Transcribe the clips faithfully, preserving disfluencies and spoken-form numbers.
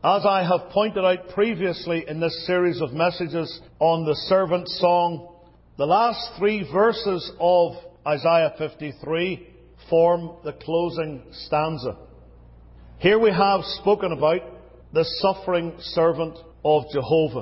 As I have pointed out previously in this series of messages on the servant song, the last three verses of Isaiah fifty-three form the closing stanza. Here we have spoken about the suffering servant of Jehovah.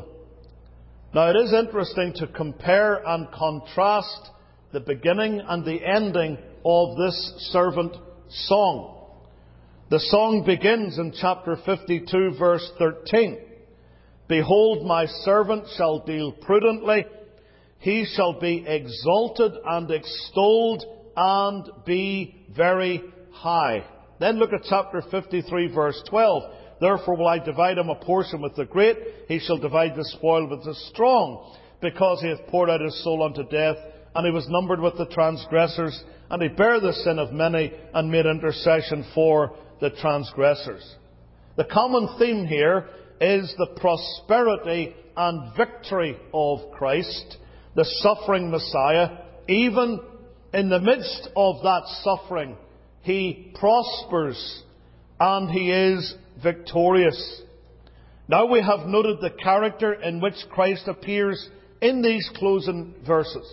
Now it is interesting to compare and contrast the beginning and the ending of this servant song. The song begins in chapter fifty-two, verse thirteen. Behold, my servant shall deal prudently. He shall be exalted and extolled and be very high. Then look at chapter fifty-three, verse twelve. Therefore will I divide him a portion with the great. He shall divide the spoil with the strong, because he hath poured out his soul unto death, and he was numbered with the transgressors, and he bare the sin of many, and made intercession for the transgressors. The common theme here is the prosperity and victory of Christ, the suffering Messiah. Even in the midst of that suffering, he prospers and he is victorious. Now we have noted the character in which Christ appears in these closing verses.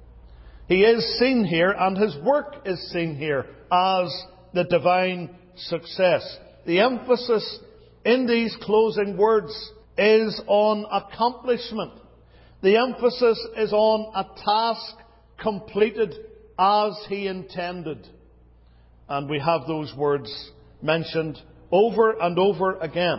He is seen here, and his work is seen here as the divine success. The emphasis in these closing words is on accomplishment. The emphasis is on a task completed as he intended. And we have those words mentioned over and over again.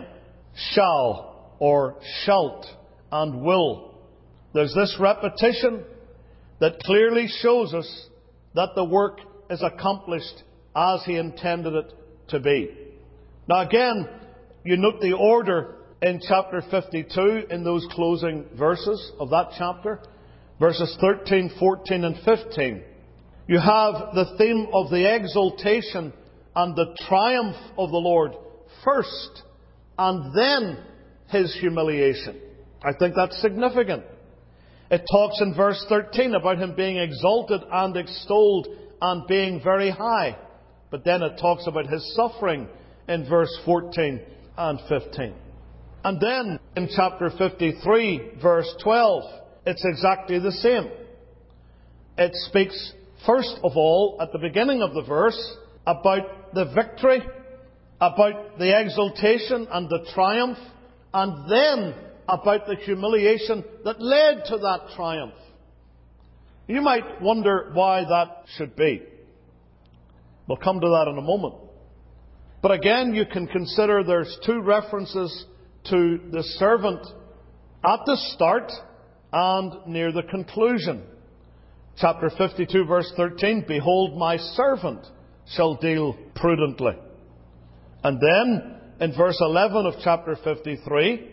Shall, or shalt, and will. There's this repetition that clearly shows us that the work is accomplished as he intended it to be. Now again, you note the order in chapter fifty-two in those closing verses of that chapter. Verses thirteen, fourteen and fifteen. You have the theme of the exaltation and the triumph of the Lord first, and then his humiliation. I think that's significant. It talks in verse thirteen about him being exalted and extolled and being very high. But then it talks about his suffering in verse fourteen and fifteen. And then in chapter fifty-three, verse twelve, it's exactly the same. It speaks first of all, at the beginning of the verse, about the victory, about the exaltation and the triumph, and then about the humiliation that led to that triumph. You might wonder why that should be. We'll come to that in a moment. But again, you can consider there's two references to the servant at the start and near the conclusion. Chapter fifty-two, verse thirteen, Behold, my servant shall deal prudently. And then, in verse eleven of chapter fifty-three,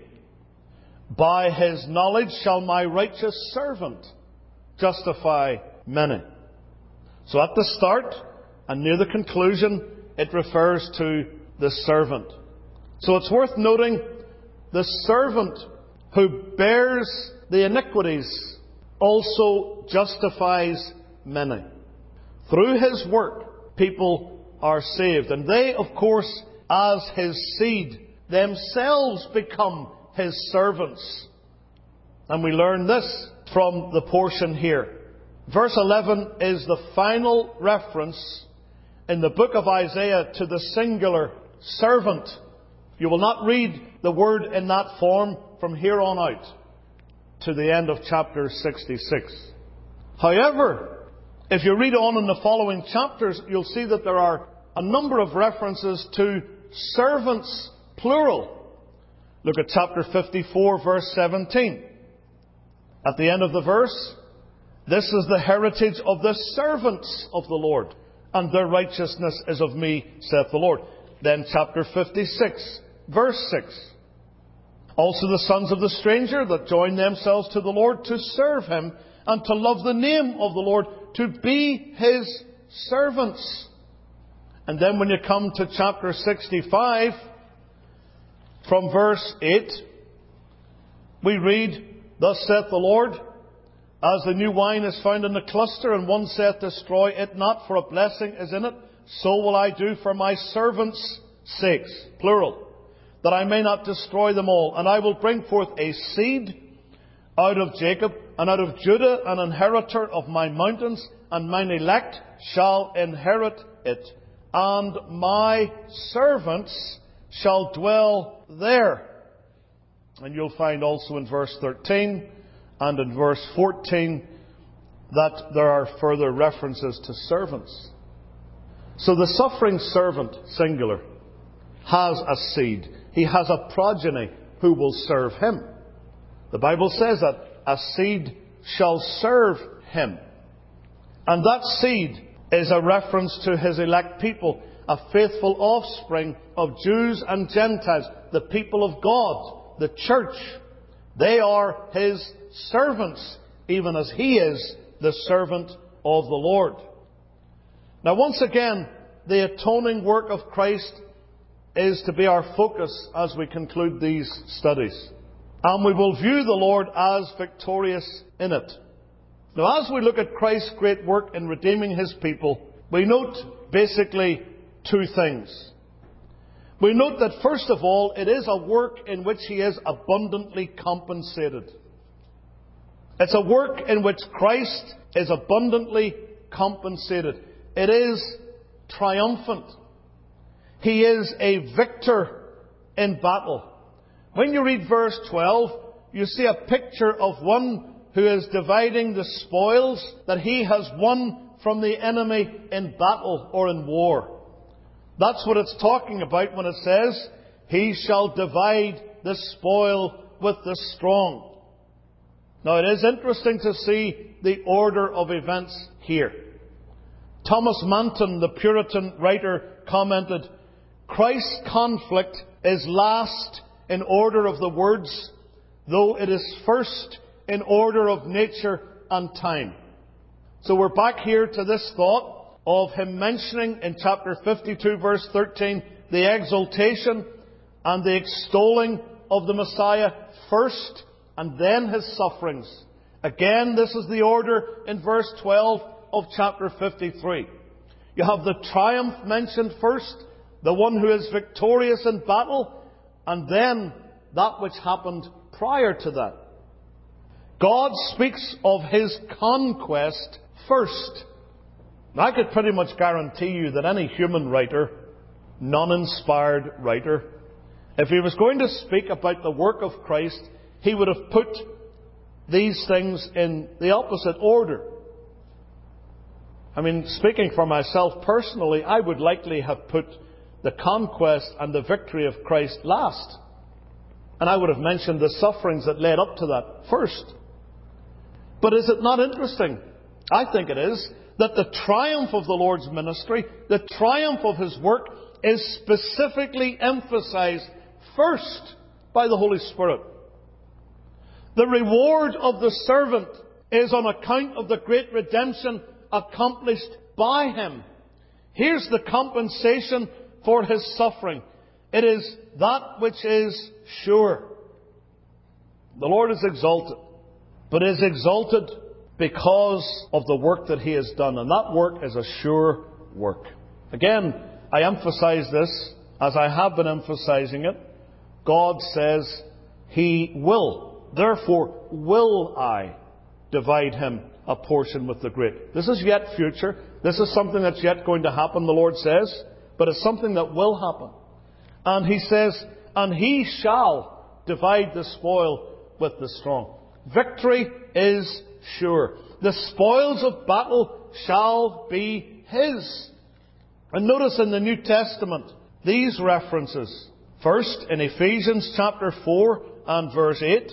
By his knowledge shall my righteous servant justify many. So at the start and near the conclusion, it refers to the servant. So it's worth noting, the servant who bears the iniquities also justifies many. Through his work, people are saved. And they, of course, as his seed, themselves become his servants. And we learn this from the portion here. Verse eleven is the final reference in the book of Isaiah to the singular servant. You will not read the word in that form from here on out to the end of chapter sixty-six. However, if you read on in the following chapters, you'll see that there are a number of references to servants, plural. Look at chapter fifty-four, verse seventeen. At the end of the verse, This is the heritage of the servants of the Lord, and their righteousness is of me, saith the Lord. Then chapter fifty-six, verse six. Also the sons of the stranger that join themselves to the Lord to serve him, and to love the name of the Lord, to be his servants. And then when you come to chapter sixty-five, from verse eight, we read, Thus saith the Lord, as the new wine is found in the cluster, and one saith, Destroy it not, for a blessing is in it, so will I do for my servants' sakes, plural, that I may not destroy them all. And I will bring forth a seed out of Jacob, and out of Judah an inheritor of my mountains, and mine elect shall inherit it. And my servants shall dwell there. And you'll find also in verse thirteen and in verse fourteen that there are further references to servants. So the suffering servant, singular, has a seed. He has a progeny who will serve him. The Bible says that a seed shall serve him. And that seed is a reference to his elect people, a faithful offspring of Jews and Gentiles, the people of God, the church. They are his servants, even as he is the servant of the Lord. Now, once again, the atoning work of Christ is to be our focus as we conclude these studies. And we will view the Lord as victorious in it. Now, as we look at Christ's great work in redeeming his people, we note basically two things. We note that, first of all, it is a work in which he is abundantly compensated. It's a work in which Christ is abundantly compensated. It is triumphant. He is a victor in battle. When you read verse twelve, you see a picture of one who is dividing the spoils that he has won from the enemy in battle or in war. That's what it's talking about when it says, he shall divide the spoil with the strong. Now, it is interesting to see the order of events here. Thomas Manton, the Puritan writer, commented, Christ's conflict is last in order of the words, though it is first in order of nature and time. So we're back here to this thought of him mentioning in chapter fifty-two, verse thirteen, the exaltation and the extolling of the Messiah first, and then his sufferings. Again, this is the order in verse twelve of chapter fifty-three. You have the triumph mentioned first, the one who is victorious in battle, and then that which happened prior to that. God speaks of his conquest first. Now, I could pretty much guarantee you that any human writer, non-inspired writer, if he was going to speak about the work of Christ, he would have put these things in the opposite order. I mean, speaking for myself personally, I would likely have put the conquest and the victory of Christ last. And I would have mentioned the sufferings that led up to that first. But is it not interesting? I think it is, that the triumph of the Lord's ministry, the triumph of his work, is specifically emphasized first by the Holy Spirit. The reward of the servant is on account of the great redemption accomplished by him. Here's the compensation for his suffering. It is that which is sure. The Lord is exalted, but is exalted because of the work that he has done. And that work is a sure work. Again, I emphasize this as I have been emphasizing it. God says he will. Therefore, will I divide him a portion with the great. This is yet future. This is something that's yet going to happen, the Lord says. But it's something that will happen. And he says, and he shall divide the spoil with the strong. Victory is sure. The spoils of battle shall be his. And notice in the New Testament, these references. First, in Ephesians chapter four and verse eight.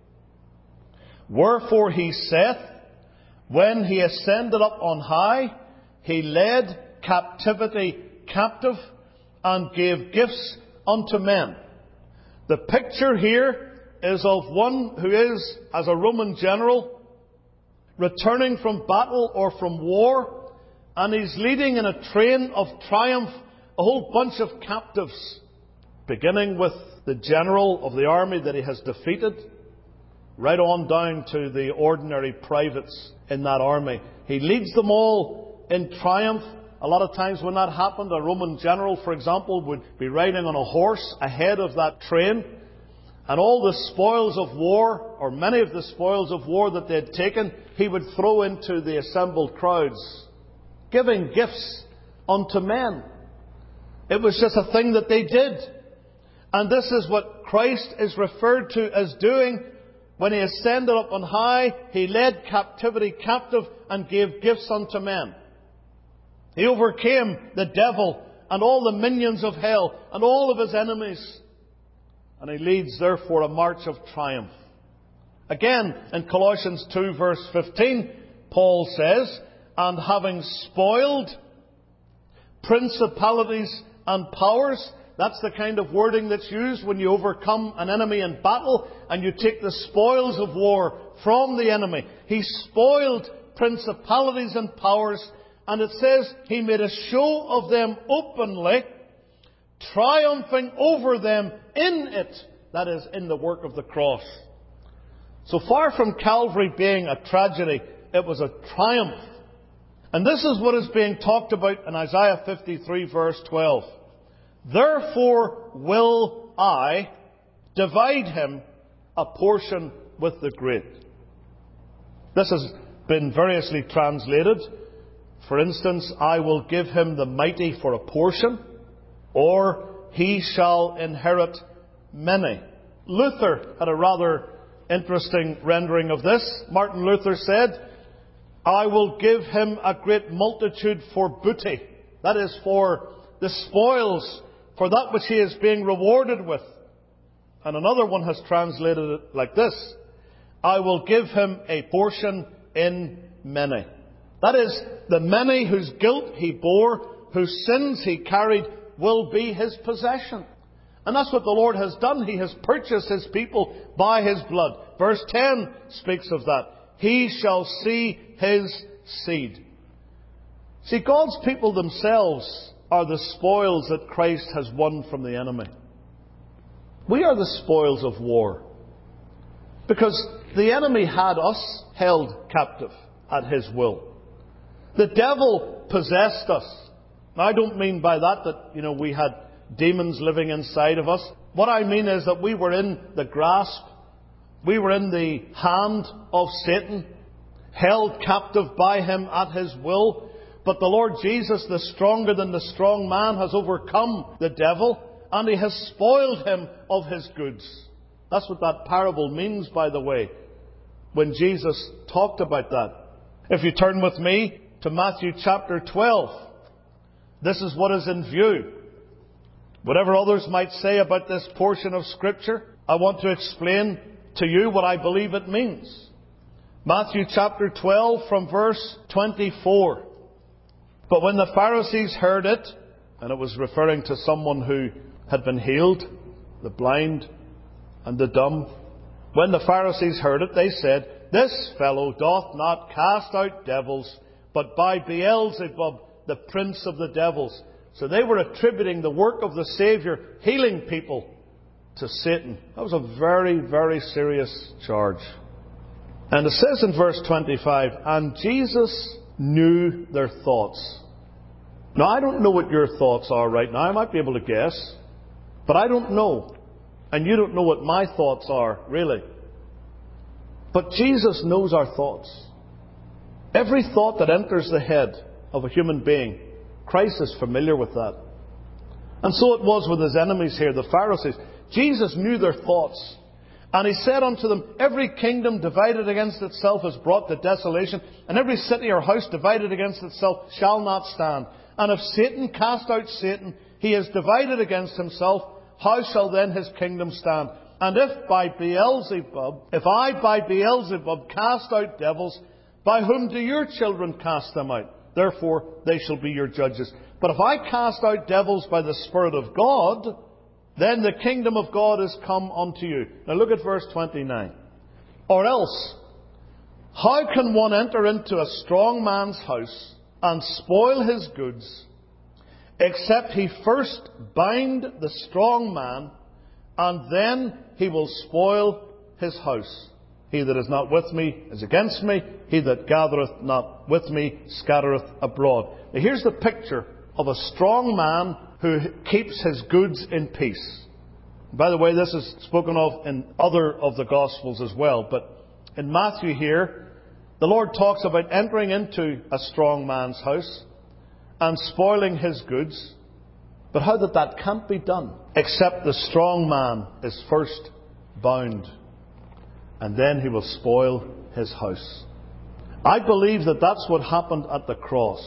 Wherefore he saith, when he ascended up on high, he led captivity captive and gave gifts unto men. The picture here is of one who is, as a Roman general, returning from battle or from war, and he's leading in a train of triumph a whole bunch of captives, beginning with the general of the army that he has defeated, right on down to the ordinary privates in that army. He leads them all in triumph, a lot of times when that happened, a Roman general, for example, would be riding on a horse ahead of that train, and all the spoils of war, or many of the spoils of war that they had taken, he would throw into the assembled crowds, giving gifts unto men. It was just a thing that they did. And this is what Christ is referred to as doing. When He ascended up on high, He led captivity captive and gave gifts unto men. He overcame the devil and all the minions of hell and all of his enemies. And He leads, therefore, a march of triumph. Again, in Colossians two, verse fifteen, Paul says, "And having spoiled principalities and powers," that's the kind of wording that's used when you overcome an enemy in battle and you take the spoils of war from the enemy. He spoiled principalities and powers, and it says He made a show of them openly, triumphing over them in it, that is, in the work of the cross. So far from Calvary being a tragedy, it was a triumph. And this is what is being talked about in Isaiah fifty-three, verse twelve. "Therefore will I divide him a portion with the great." This has been variously translated. For instance, "I will give him the mighty for a portion," or "he shall inherit many." Luther had a rather interesting rendering of this. Martin Luther said, "I will give him a great multitude for booty." That is, for the spoils, for that which he is being rewarded with. And another one has translated it like this: "I will give him a portion in many." That is, the many whose guilt he bore, whose sins he carried, will be his possession. And that's what the Lord has done. He has purchased His people by His blood. Verse ten speaks of that. "He shall see his seed." See, God's people themselves are the spoils that Christ has won from the enemy. We are the spoils of war. Because the enemy had us held captive at his will. The devil possessed us. Now, I don't mean by that that, you know, we had demons living inside of us. What I mean is that we were in the grasp, we were in the hand of Satan, held captive by him at his will. But the Lord Jesus, the stronger than the strong man, has overcome the devil, and He has spoiled him of his goods. That's what that parable means, by the way, when Jesus talked about that. If you turn with me to Matthew chapter twelve, this is what is in view. Whatever others might say about this portion of Scripture, I want to explain to you what I believe it means. Matthew chapter twelve from verse twenty-four. "But when the Pharisees heard it," and it was referring to someone who had been healed, the blind and the dumb. "When the Pharisees heard it, they said, This fellow doth not cast out devils, but by Beelzebub, the prince of the devils." So they were attributing the work of the Saviour healing people to Satan. That was a very, very serious charge. And it says in verse twenty-five, "And Jesus knew their thoughts." Now, I don't know what your thoughts are right now. I might be able to guess, but I don't know. And you don't know what my thoughts are, really. But Jesus knows our thoughts. Every thought that enters the head of a human being, Christ is familiar with that. And so it was with His enemies here, the Pharisees. Jesus knew their thoughts. And He said unto them, "Every kingdom divided against itself is brought to desolation, and every city or house divided against itself shall not stand. And if Satan cast out Satan, he is divided against himself. How shall then his kingdom stand? And if by Beelzebub, if I by Beelzebub cast out devils, by whom do your children cast them out? Therefore they shall be your judges. But if I cast out devils by the Spirit of God, then the kingdom of God is come unto you." Now look at verse twenty-nine. "Or else, how can one enter into a strong man's house and spoil his goods, except he first bind the strong man, and then he will spoil his house?" He that is not with me is against me. He that gathereth not with me scattereth abroad. Now here's the picture of a strong man who keeps his goods in peace. By the way, this is spoken of in other of the Gospels as well. But in Matthew here, the Lord talks about entering into a strong man's house and spoiling his goods. But how that that can't be done except the strong man is first bound, and then he will spoil his house. I believe that that's what happened at the cross.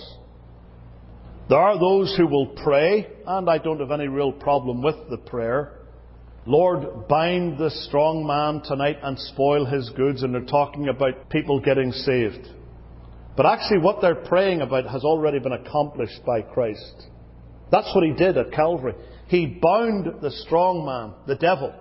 There are those who will pray, and I don't have any real problem with the prayer, Lord, bind the strong man tonight and spoil his goods, and they're talking about people getting saved. But actually what they're praying about has already been accomplished by Christ. That's what he did at Calvary. He bound the strong man, the devil,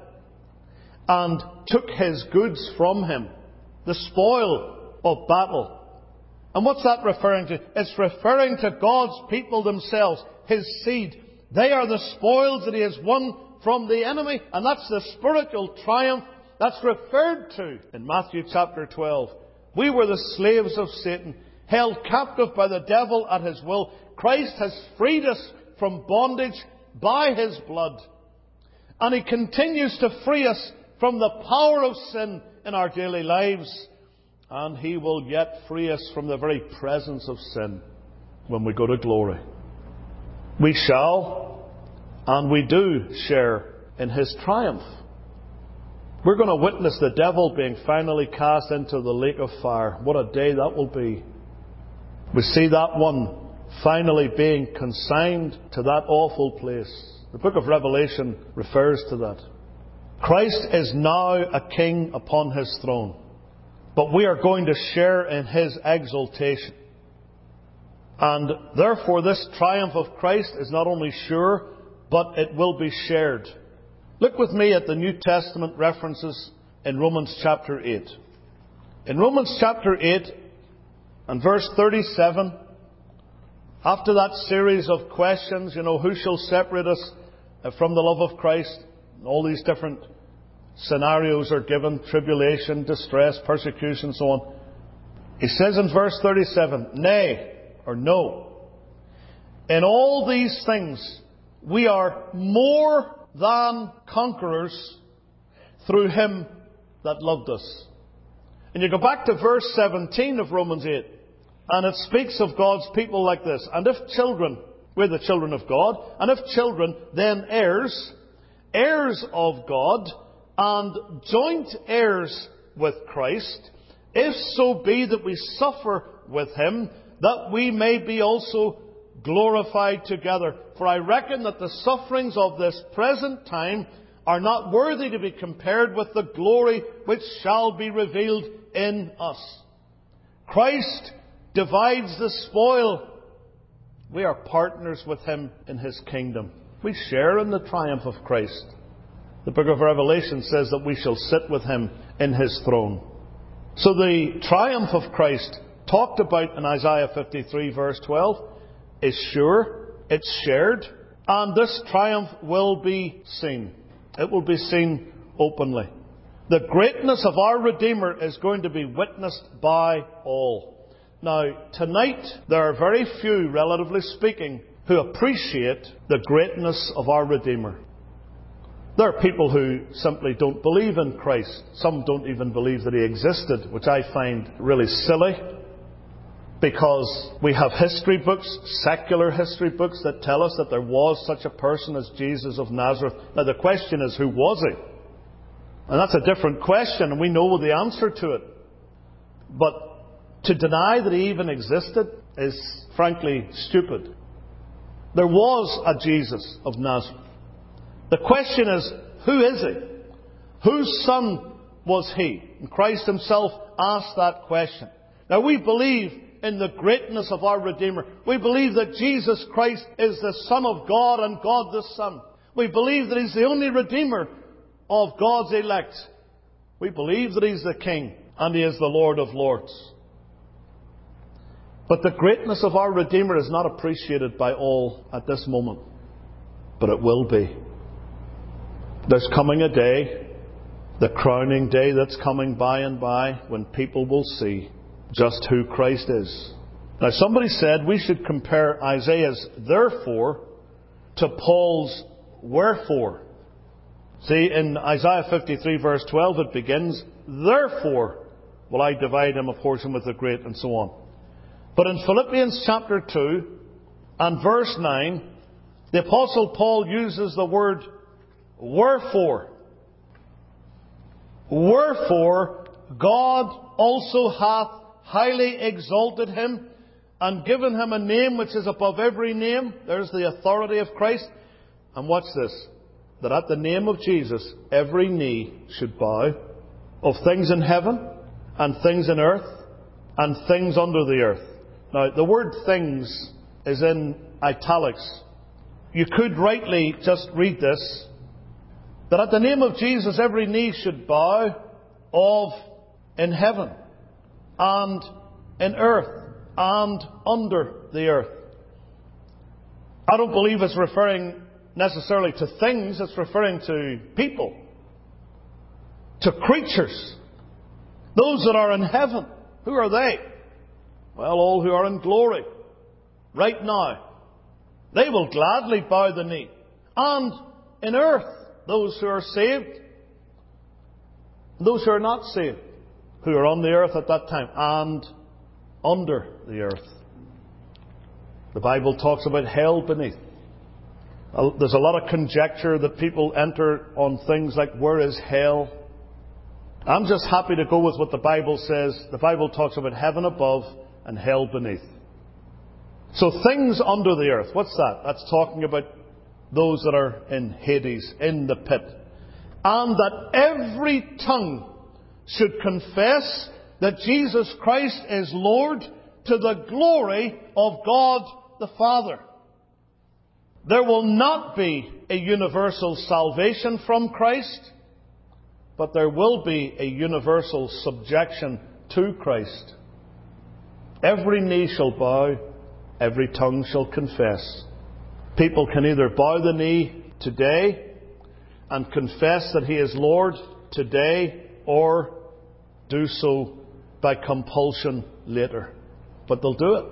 and took his goods from him, the spoil of battle. And what's that referring to? It's referring to God's people themselves, His seed. They are the spoils that He has won from the enemy, and that's the spiritual triumph that's referred to in Matthew chapter twelve. We were the slaves of Satan, held captive by the devil at his will. Christ has freed us from bondage by His blood. And He continues to free us from the power of sin in our daily lives. And He will yet free us from the very presence of sin when we go to glory. We shall, and we do, share in His triumph. We're going to witness the devil being finally cast into the lake of fire. What a day that will be. We see that one finally being consigned to that awful place. The book of Revelation refers to that. Christ is now a king upon His throne, but we are going to share in His exaltation. And therefore this triumph of Christ is not only sure, but it will be shared. Look with me at the New Testament references in Romans chapter eight. In Romans chapter eight and verse thirty-seven, after that series of questions, you know, who shall separate us from the love of Christ? All these different scenarios are given: tribulation, distress, persecution, so on. He says in verse thirty-seven, nay, or no, in all these things we are more than conquerors through Him that loved us. And you go back to verse seventeen of Romans eight, and it speaks of God's people like this: and if children, we're the children of God, and if children, then heirs, heirs of God, and joint heirs with Christ, if so be that we suffer with Him, that we may be also glorified together. For I reckon that the sufferings of this present time are not worthy to be compared with the glory which shall be revealed in us. Christ divides the spoil. We are partners with Him in His kingdom. We share in the triumph of Christ. The book of Revelation says that we shall sit with Him in His throne. So the triumph of Christ, talked about in Isaiah fifty-three verse twelve, is sure, it's shared, and this triumph will be seen. It will be seen openly. The greatness of our Redeemer is going to be witnessed by all. Now, tonight, there are very few, relatively speaking, who appreciate the greatness of our Redeemer. There are people who simply don't believe in Christ. Some don't even believe that He existed, which I find really silly, because we have history books, secular history books, that tell us that there was such a person as Jesus of Nazareth. Now the question is, who was He? And that's a different question, and we know the answer to it. But to deny that He even existed is frankly stupid. There was a Jesus of Nazareth. The question is, who is He? Whose son was He? And Christ Himself asked that question. Now we believe in the greatness of our Redeemer. We believe that Jesus Christ is the Son of God and God the Son. We believe that He's the only Redeemer of God's elect. We believe that He's the King and He is the Lord of Lords. But the greatness of our Redeemer is not appreciated by all at this moment. But it will be. There's coming a day The crowning day that's coming by and by, when people will see just who Christ is. Now, somebody said we should compare Isaiah's therefore to Paul's wherefore. See, in Isaiah fifty-three verse twelve it begins, therefore will I divide him a portion with the great, and so on. But in Philippians chapter two and verse nine, the Apostle Paul uses the word wherefore. Wherefore God also hath highly exalted him and given him a name which is above every name. There's the authority of Christ. And watch this. That at the name of Jesus, every knee should bow, of things in heaven and things in earth and things under the earth. Now, the word things is in italics. You could rightly just read this, that at the name of Jesus, every knee should bow, of in heaven and in earth and under the earth. I don't believe it's referring necessarily to things, it's referring to people, to creatures, those that are in heaven. Who are they? Well, all who are in glory right now. They will gladly bow the knee. And in earth, those who are saved, those who are not saved, who are on the earth at that time, and under the earth. The Bible talks about hell beneath. There's a lot of conjecture that people enter on things like, where is hell? I'm just happy to go with what the Bible says. The Bible talks about heaven above and hell beneath. So things under the earth, what's that? That's talking about those that are in Hades, in the pit. And that every tongue should confess that Jesus Christ is Lord, to the glory of God the Father. There will not be a universal salvation from Christ, but there will be a universal subjection to Christ. Every knee shall bow, every tongue shall confess. People can either bow the knee today and confess that He is Lord today, or do so by compulsion later. But they'll do it.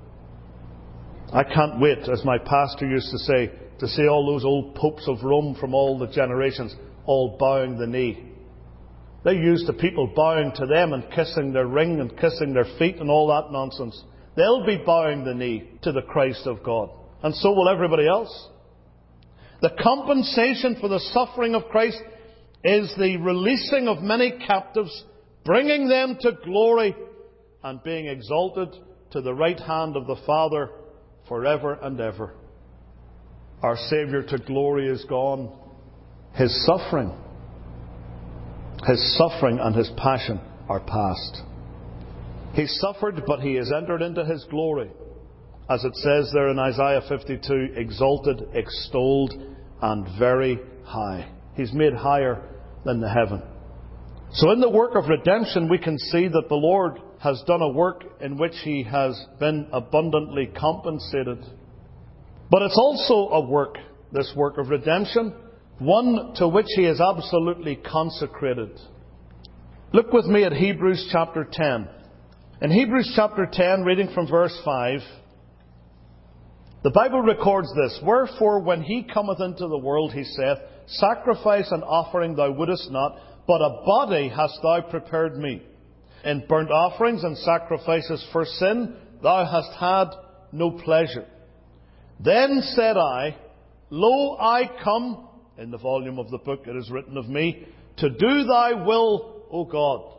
I can't wait, as my pastor used to say, to see all those old popes of Rome from all the generations all bowing the knee. They used to people bowing to them and kissing their ring and kissing their feet and all that nonsense. They'll be bowing the knee to the Christ of God. And so will everybody else. The compensation for the suffering of Christ is the releasing of many captives, bringing them to glory, and being exalted to the right hand of the Father forever and ever. Our Saviour to glory is gone. His suffering, His suffering and His passion are past. He suffered, but He has entered into His glory. As it says there in Isaiah fifty-two, exalted, extolled, and very high. He's made higher than the heaven. So in the work of redemption, we can see that the Lord has done a work in which He has been abundantly compensated. But it's also a work, this work of redemption, one to which He is absolutely consecrated. Look with me at Hebrews chapter ten. In Hebrews chapter ten, reading from verse five, the Bible records this: Wherefore, when He cometh into the world, He saith, Sacrifice and offering thou wouldest not, but a body hast thou prepared me. In burnt offerings and sacrifices for sin thou hast had no pleasure. Then said I, Lo, I come, in the volume of the book it is written of me, to do thy will, O God.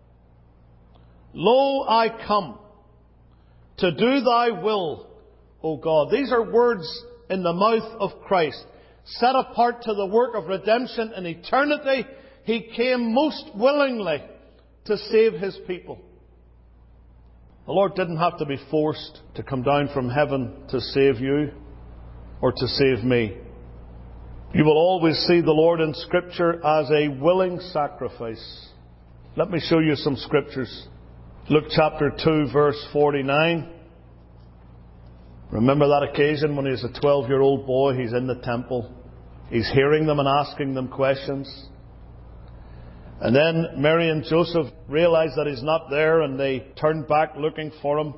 Lo, I come, to do thy will, O God. These are words in the mouth of Christ. Set apart to the work of redemption in eternity, He came most willingly to save His people. The Lord didn't have to be forced to come down from heaven to save you or to save me. You will always see the Lord in Scripture as a willing sacrifice. Let me show you some Scriptures. Luke chapter two, verse forty-nine. Remember that occasion when he was a twelve-year-old boy, he's in the temple. He's hearing them and asking them questions. And then Mary and Joseph realize that he's not there, and they turn back looking for him.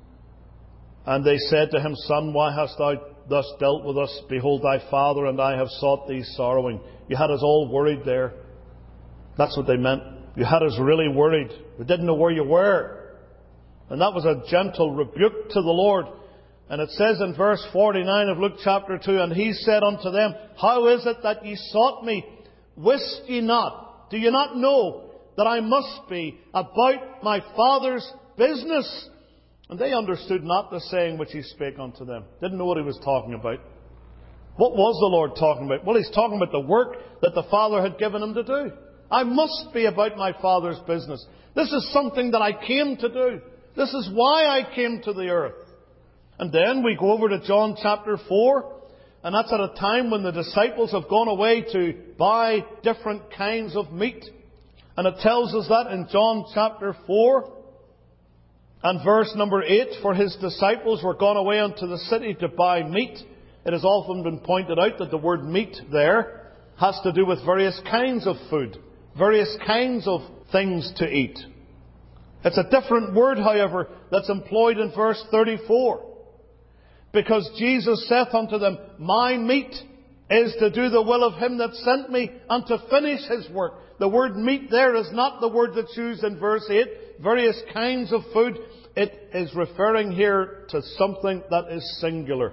And they said to him, Son, why hast thou thus dealt with us? Behold, thy father and I have sought thee sorrowing. You had us all worried there. That's what they meant. You had us really worried. We didn't know where you were. And that was a gentle rebuke to the Lord. And it says in verse forty-nine of Luke chapter two, And he said unto them, How is it that ye sought me? Wist ye not? Do you not know that I must be about my Father's business? And they understood not the saying which he spake unto them. Didn't know what he was talking about. What was the Lord talking about? Well, he's talking about the work that the Father had given him to do. I must be about my Father's business. This is something that I came to do. This is why I came to the earth. And then we go over to John chapter four. And that's at a time when the disciples have gone away to buy different kinds of meat. And it tells us that in John chapter four. And verse number eight, For his disciples were gone away unto the city to buy meat. It has often been pointed out that the word meat there has to do with various kinds of food. Various kinds of things to eat. It's a different word, however, that's employed in verse thirty-four. Because Jesus saith unto them, My meat is to do the will of him that sent me, and to finish his work. The word meat there is not the word that's used in verse eight. Various kinds of food. It is referring here to something that is singular.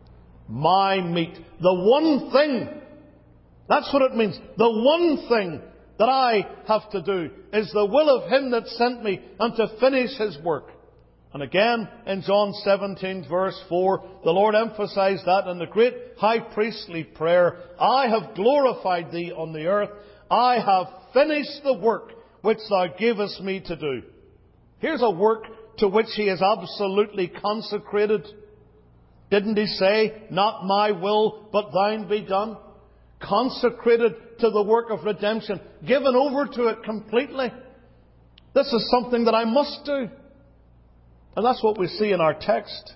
My meat. The one thing. That's what it means. The one thing that I have to do is the will of him that sent me, and to finish his work. And again, in John seventeen, verse four, the Lord emphasized that in the great high priestly prayer, I have glorified thee on the earth. I have finished the work which thou gavest me to do. Here's a work to which he is absolutely consecrated. Didn't he say, Not my will, but thine be done? Consecrated to the work of redemption. Given over to it completely. This is something that I must do. And that's what we see in our text.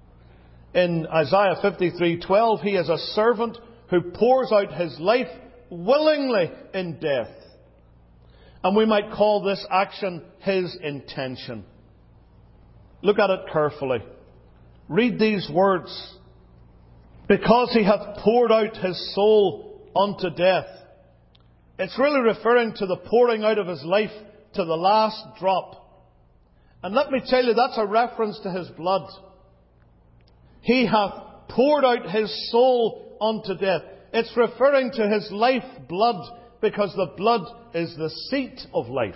In Isaiah fifty-three twelve, he is a servant who pours out his life willingly in death. And we might call this action his intention. Look at it carefully. Read these words. Because he hath poured out his soul unto death. It's really referring to the pouring out of his life to the last drop. And let me tell you, that's a reference to his blood. He hath poured out his soul unto death. It's referring to his life blood, because the blood is the seat of life.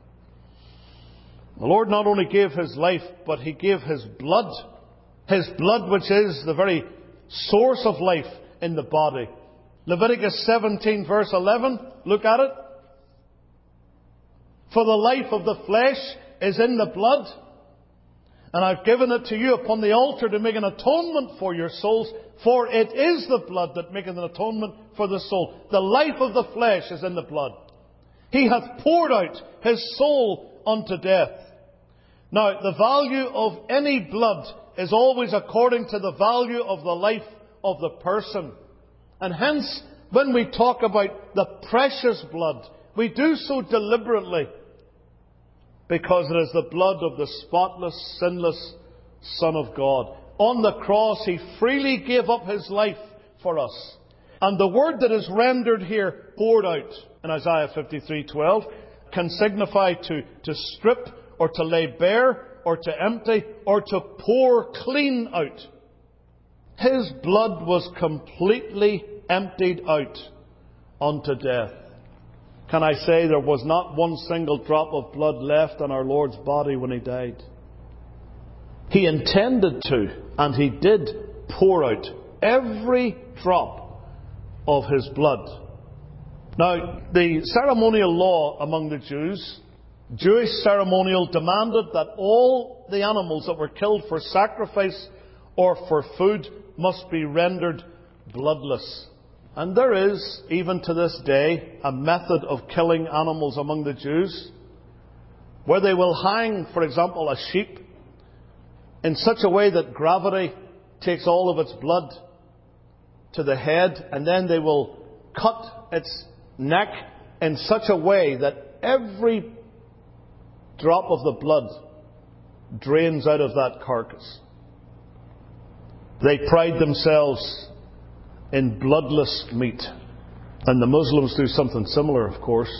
The Lord not only gave his life, but he gave his blood. His blood, which is the very source of life in the body. Leviticus seventeen, verse eleven. Look at it. For the life of the flesh is in the blood, and I've given it to you upon the altar to make an atonement for your souls, for it is the blood that maketh an atonement for the soul. The life of the flesh is in the blood. He hath poured out his soul unto death. Now, the value of any blood is always according to the value of the life of the person. And hence, when we talk about the precious blood, we do so deliberately, because it is the blood of the spotless, sinless Son of God. On the cross, he freely gave up his life for us. And the word that is rendered here, poured out, in Isaiah fifty-three twelve, can signify to, to strip, or to lay bare, or to empty, or to pour clean out. His blood was completely emptied out unto death. Can I say there was not one single drop of blood left on our Lord's body when he died? He intended to, and he did pour out every drop of his blood. Now, the ceremonial law among the Jews, Jewish ceremonial, demanded that all the animals that were killed for sacrifice or for food must be rendered bloodless. And there is, even to this day, a method of killing animals among the Jews, where they will hang, for example, a sheep in such a way that gravity takes all of its blood to the head, and then they will cut its neck in such a way that every drop of the blood drains out of that carcass. They pride themselves in bloodless meat. And the Muslims do something similar, of course.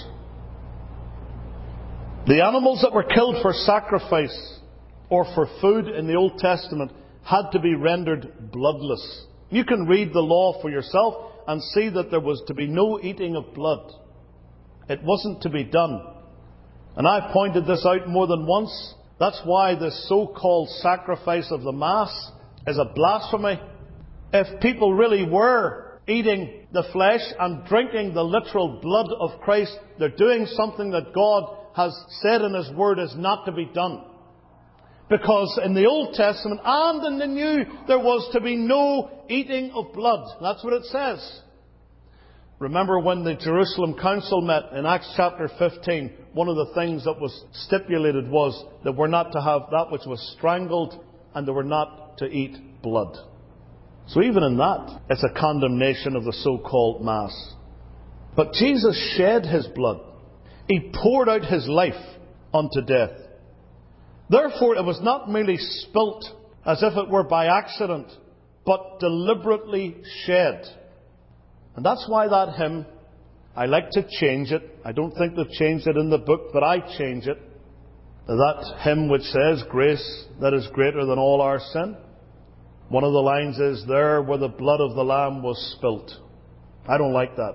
The animals that were killed for sacrifice or for food in the Old Testament had to be rendered bloodless. You can read the law for yourself and see that there was to be no eating of blood. It wasn't to be done. And I've pointed this out more than once. That's why this so-called sacrifice of the Mass is a blasphemy. If people really were eating the flesh and drinking the literal blood of Christ, they're doing something that God has said in His Word is not to be done. Because in the Old Testament and in the New, there was to be no eating of blood. That's what it says. Remember when the Jerusalem Council met in Acts chapter fifteen, one of the things that was stipulated was that we're not to have that which was strangled and they were not to eat blood. So even in that, it's a condemnation of the so-called Mass. But Jesus shed His blood. He poured out His life unto death. Therefore, it was not merely spilt as if it were by accident, but deliberately shed. And that's why that hymn, I like to change it. I don't think they've changed it in the book, but I change it. That hymn which says, grace that is greater than all our sin. One of the lines is, there where the blood of the Lamb was spilt. I don't like that.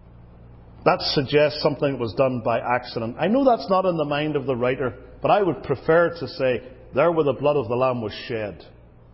That suggests something was done by accident. I know that's not in the mind of the writer, but I would prefer to say, there where the blood of the Lamb was shed.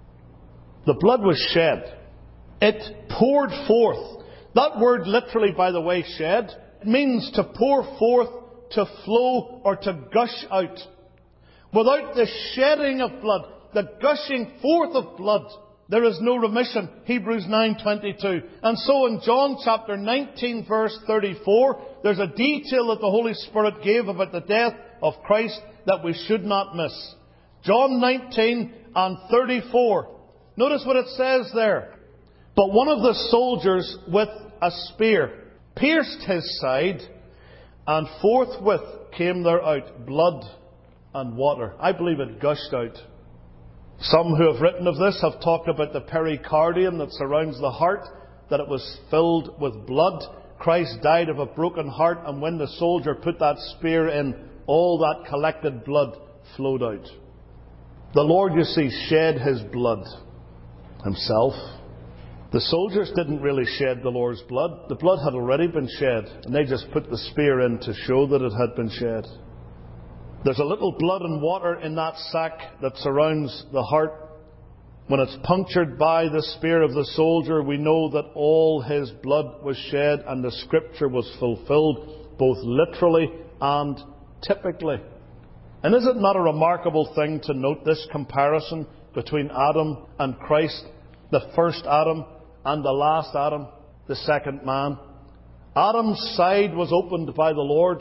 The blood was shed. It poured forth. That word literally, by the way, shed, means to pour forth, to flow, or to gush out. Without the shedding of blood, the gushing forth of blood, there is no remission. Hebrews nine twenty-two. And so in John chapter nineteen verse thirty-four, there's a detail that the Holy Spirit gave about the death of Christ that we should not miss. John nineteen and thirty-four. Notice what it says there. But one of the soldiers with a spear pierced His side, and forthwith came there out blood and water. I believe it gushed out. Some who have written of this have talked about the pericardium that surrounds the heart, that it was filled with blood. Christ died of a broken heart, and when the soldier put that spear in, all that collected blood flowed out. The Lord, you see, shed His blood Himself. The soldiers didn't really shed the Lord's blood. The blood had already been shed, and they just put the spear in to show that it had been shed. There's a little blood and water in that sack that surrounds the heart. When it's punctured by the spear of the soldier, we know that all his blood was shed and the Scripture was fulfilled, both literally and typically. And is it not a remarkable thing to note this comparison between Adam and Christ, the first Adam and the last Adam, the second man? Adam's side was opened by the Lord.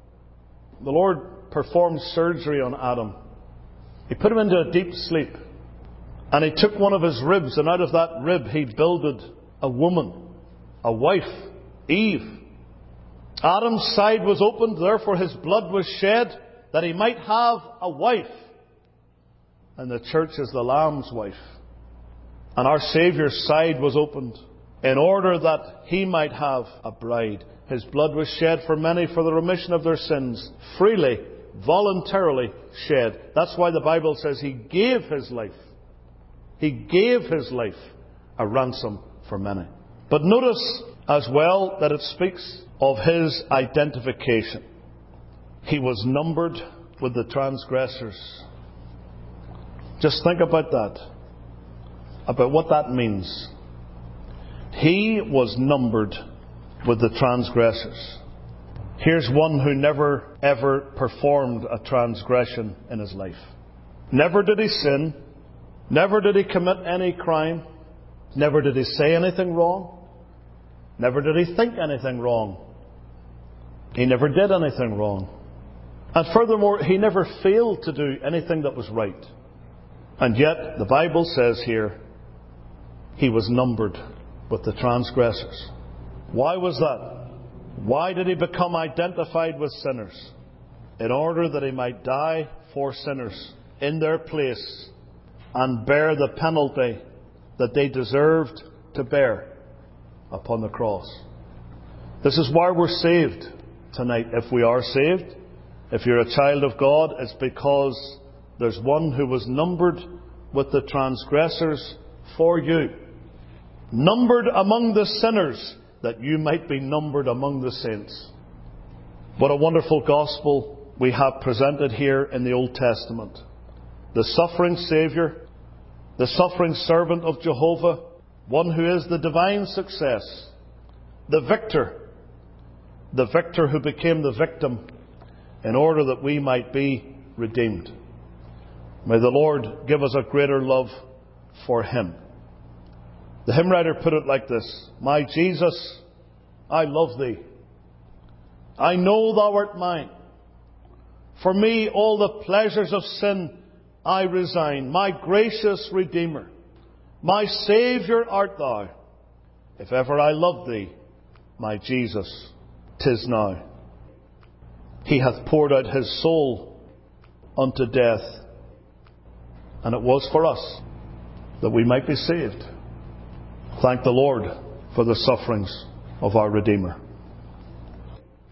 The Lord performed surgery on Adam. He put him into a deep sleep. And He took one of his ribs, and out of that rib He builded a woman, a wife, Eve. Adam's side was opened, therefore his blood was shed, that he might have a wife. And the church is the Lamb's wife. And our Saviour's side was opened, in order that He might have a bride. His blood was shed for many for the remission of their sins, freely, voluntarily shed. That's why the Bible says He gave His life. He gave His life a ransom for many. But notice as well that it speaks of His identification. He was numbered with the transgressors. Just think about that. About what that means. He was numbered with the transgressors. Here's one who never ever performed a transgression in his life. Never did he sin. Never did he commit any crime. Never did he say anything wrong. Never did he think anything wrong. He never did anything wrong. And furthermore, he never failed to do anything that was right. And yet, the Bible says here, he was numbered with the transgressors. Why was that? Why did he become identified with sinners? In order that he might die for sinners in their place and bear the penalty that they deserved to bear upon the cross. This is why we're saved tonight. If we are saved, if you're a child of God, it's because there's one who was numbered with the transgressors for you. Numbered among the sinners, that you might be numbered among the saints. What a wonderful gospel we have presented here in the Old Testament. The suffering Saviour, the suffering servant of Jehovah, one who is the divine success, the victor, the victor who became the victim in order that we might be redeemed. May the Lord give us a greater love for Him. The hymn writer put it like this: My Jesus, I love Thee. I know Thou art mine. For me all the pleasures of sin I resign. My gracious Redeemer, my Saviour art Thou. If ever I loved Thee, my Jesus, 'tis now. He hath poured out His soul unto death, and it was for us that we might be saved. Thank the Lord for the sufferings of our Redeemer.